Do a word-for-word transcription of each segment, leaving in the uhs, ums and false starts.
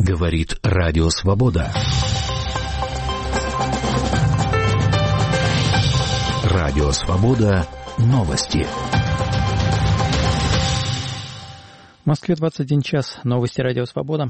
Говорит Радио Свобода. Радио Свобода. Новости. В Москве двадцать один час. Новости Радио Свобода.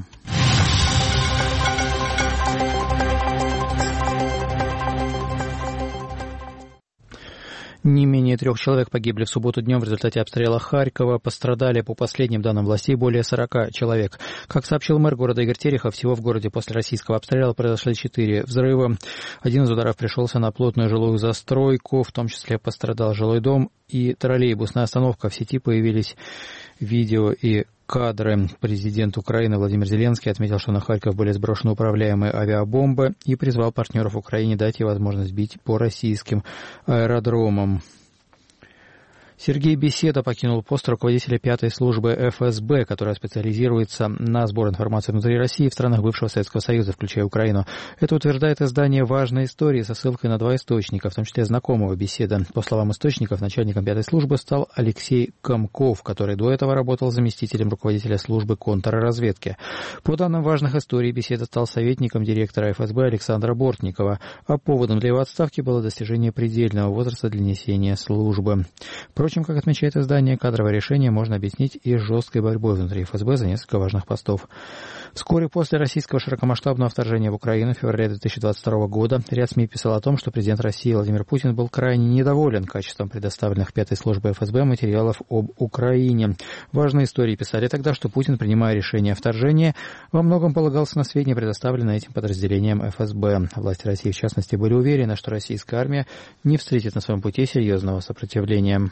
Не менее трех человек погибли в субботу днем в результате обстрела Харькова. Пострадали, по последним данным властей, более сорока человек. Как сообщил мэр города Игорь Терехов, всего в городе после российского обстрела произошли четыре взрыва. Один из ударов пришелся на плотную жилую застройку, в том числе пострадал жилой дом и троллейбусная остановка. В сети появились видео и кадры. Президент Украины Владимир Зеленский отметил, что на Харьков были сброшены управляемые авиабомбы и призвал партнеров Украине дать ей возможность бить по российским аэродромам. Сергей Беседа покинул пост руководителя пятой службы эф эс бэ, которая специализируется на сборе информации внутри России в странах бывшего Советского Союза, включая Украину. Это утверждает издание «Важные истории» со ссылкой на два источника, в том числе знакомого Беседа. По словам источников, начальником пятой службы стал Алексей Комков, который до этого работал заместителем руководителя службы контрразведки. По данным «Важных историй», Беседа стал советником директора эф эс бэ Александра Бортникова, а поводом для его отставки было достижение предельного возраста для несения службы. Впрочем, как отмечает издание, кадровое решение можно объяснить и жесткой борьбой внутри эф эс бэ за несколько важных постов. Вскоре после российского широкомасштабного вторжения в Украину в феврале две тысячи двадцать второго года ряд СМИ писал о том, что президент России Владимир Путин был крайне недоволен качеством предоставленных пятой службой эф эс бэ материалов об Украине. Важные истории писали тогда, что Путин, принимая решение о вторжении, во многом полагался на сведения, предоставленные этим подразделением эф эс бэ. Власти России, в частности, были уверены, что российская армия не встретит на своем пути серьезного сопротивления.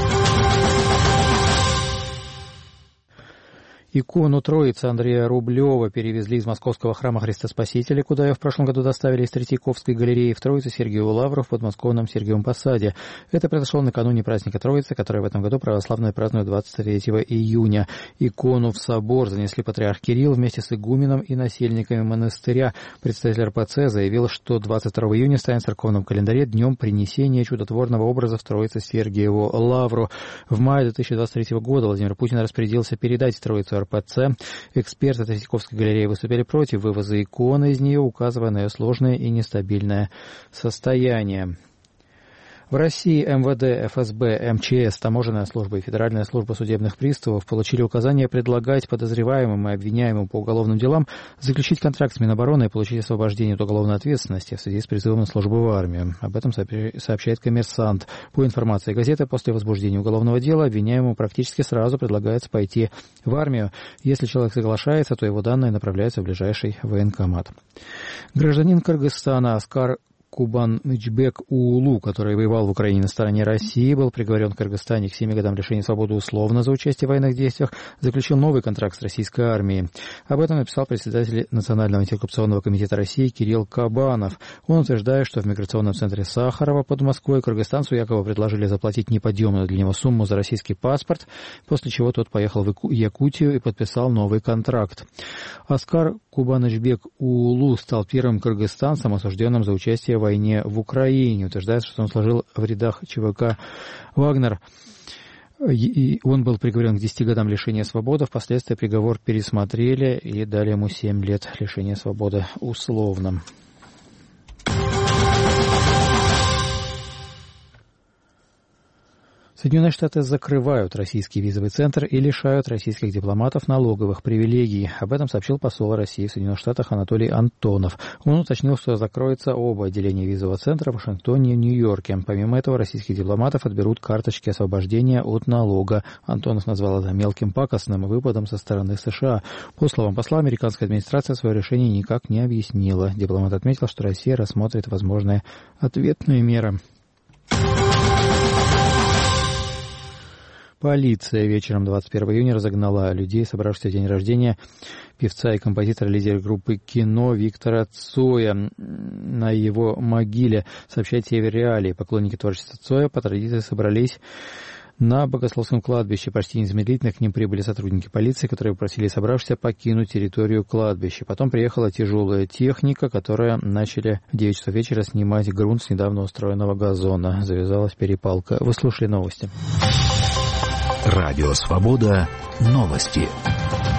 Икону Троицы Андрея Рублева перевезли из Московского храма Христа Спасителя, куда ее в прошлом году доставили из Третьяковской галереи в Троицу Сергию Лавру в подмосковном Сергиевом Посаде. Это произошло накануне праздника Троицы, который в этом году православные празднуют двадцать третьего июня. Икону в собор занесли патриарх Кирилл вместе с игуменом и насельниками монастыря. Представитель эр пэ цэ заявил, что двадцать второго июня станет в церковном календаре днем принесения чудотворного образа в Троице Сергиеву Лавру. В мае две тысячи двадцать третьего года Владимир Путин распорядился передать Троицу эр пэ цэ. Эксперты Третьяковской галереи выступили против вывоза иконы из нее, указывая на ее сложное и нестабильное состояние. В России эм вэ дэ, эф эс бэ, эм че эс, Таможенная служба и Федеральная служба судебных приставов получили указание предлагать подозреваемым и обвиняемым по уголовным делам заключить контракт с Минобороны и получить освобождение от уголовной ответственности в связи с призывом на службу в армию. Об этом сообщает «Коммерсант». По информации газеты, после возбуждения уголовного дела обвиняемому практически сразу предлагается пойти в армию. Если человек соглашается, то его данные направляются в ближайший военкомат. Гражданин Кыргызстана Аскар Кубанычбек Уулу, который воевал в Украине на стороне России, был приговорен в Кыргызстане к семи годам лишения свободы условно за участие в военных действиях, заключил новый контракт с российской армией. Об этом написал председатель Национального антикоррупционного комитета России Кирилл Кабанов. Он утверждает, что в миграционном центре Сахарова под Москвой кыргызстанцу якобы предложили заплатить неподъемную для него сумму за российский паспорт, после чего тот поехал в Якутию и подписал новый контракт. Аскар Кубанычбек Уулу стал первым кыргызстанцем, осужденным за участие в войне в Украине. Утверждается, что он служил в рядах ЧВК «Вагнер». И он был приговорен к десяти годам лишения свободы. Впоследствии приговор пересмотрели и дали ему семь лет лишения свободы условно. Соединенные Штаты закрывают российский визовый центр и лишают российских дипломатов налоговых привилегий. Об этом сообщил посол России в Соединенных Штатах Анатолий Антонов. Он уточнил, что закроются оба отделения визового центра в Вашингтоне и Нью-Йорке. Помимо этого, российских дипломатов отберут карточки освобождения от налога. Антонов назвал это мелким пакостным выпадом со стороны США. По словам посла, американская администрация свое решение никак не объяснила. Дипломат отметил, что Россия рассмотрит возможные ответные меры. Полиция вечером двадцать первого июня разогнала людей, собравшихся в день рождения певца и композитора, лидера группы «Кино» Виктора Цоя на его могиле, сообщает «Север Реалии». Поклонники творчества Цоя по традиции собрались на Богословском кладбище. Почти незамедлительно к ним прибыли сотрудники полиции, которые попросили собравшихся покинуть территорию кладбища. Потом приехала тяжелая техника, которая начали в девять часов вечера снимать грунт с недавно устроенного газона. Завязалась перепалка. Вы слушали новости. Радио «Свобода». Новости.